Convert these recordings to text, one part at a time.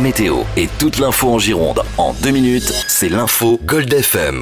météo et toute l'info en Gironde en 2 minutes, c'est l'info Gold FM.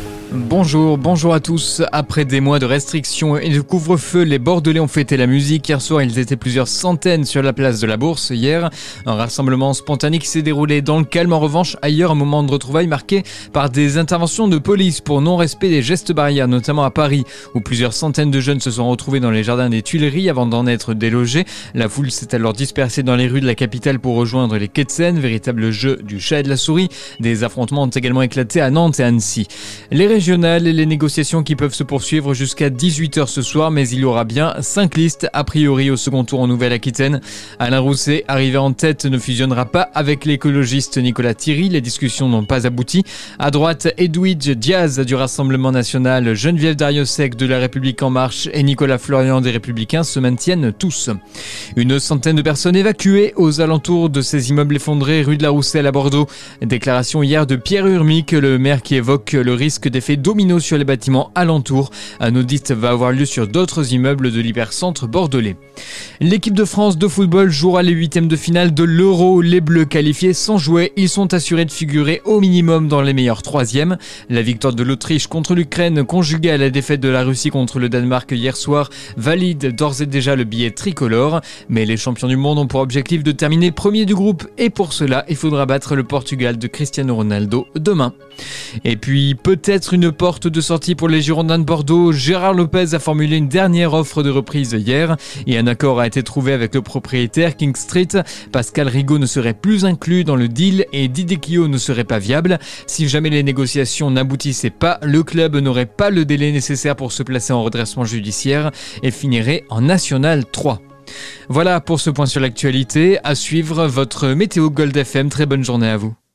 Bonjour à tous. Après des mois de restrictions et de couvre-feu, les Bordelais ont fêté la musique. Hier soir, ils étaient plusieurs centaines sur la place de la Bourse. Hier, un rassemblement spontané qui s'est déroulé dans le calme. En revanche, ailleurs, un moment de retrouvailles marqué par des interventions de police pour non-respect des gestes barrières, notamment à Paris, où plusieurs centaines de jeunes se sont retrouvés dans les jardins des Tuileries avant d'en être délogés. La foule s'est alors dispersée dans les rues de la capitale pour rejoindre les quais de Seine, véritable jeu du chat et de la souris. Des affrontements ont également éclaté à Nantes et Annecy. Les régionales et les négociations qui peuvent se poursuivre jusqu'à 18h ce soir, mais il y aura bien 5 listes a priori au second tour en Nouvelle-Aquitaine. Alain Rousset, arrivé en tête, ne fusionnera pas avec l'écologiste Nicolas Thierry. Les discussions n'ont pas abouti. À droite, Edwidge Diaz du Rassemblement National, Geneviève Darrieussecq de La République En Marche et Nicolas Florian des Républicains se maintiennent tous. Une centaine de personnes évacuées aux alentours de ces immeubles effondrés rue de la Rousselle à Bordeaux. Déclaration hier de Pierre Urmic, le maire qui évoque le risque d'effet domino sur les bâtiments alentours. Un audit va avoir lieu sur d'autres immeubles de l'hypercentre bordelais. L'équipe de France de football jouera les huitièmes de finale de l'Euro. Les Bleus qualifiés sans jouer, ils sont assurés de figurer au minimum dans les meilleurs troisièmes. La victoire de l'Autriche contre l'Ukraine, conjuguée à la défaite de la Russie contre le Danemark hier soir, valide d'ores et déjà le billet tricolore. Mais les champions du monde ont pour objectif de terminer premier du groupe et pour cela, il faudra battre le Portugal de Cristiano Ronaldo demain. Et puis peut-être une porte de sortie pour les Girondins de Bordeaux. Gérard Lopez a formulé une dernière offre de reprise hier et un accord a été trouvé avec le propriétaire King Street. Pascal Rigaud ne serait plus inclus dans le deal et Didier Quillot ne serait pas viable. Si jamais les négociations n'aboutissaient pas, le club n'aurait pas le délai nécessaire pour se placer en redressement judiciaire et finirait en National 3. Voilà pour ce point sur l'actualité. À suivre votre météo Gold FM. Très bonne journée à vous.